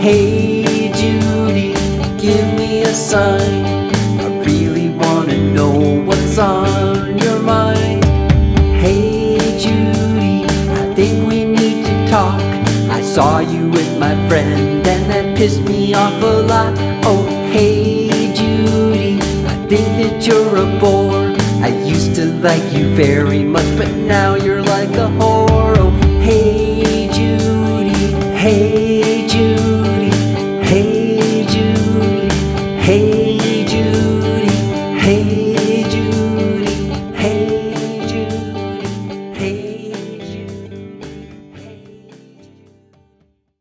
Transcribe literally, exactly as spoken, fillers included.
Hey Judy, give me a sign. I really wanna know what's on your mind. Hey Judy, I think we need to talk. I saw you with my friend and that pissed me off a lot. Oh hey Judy, I think that you're a bore. I used to like you very much, but now you're like a whore. Oh hey Judy, hey Judy, hey Judy, hey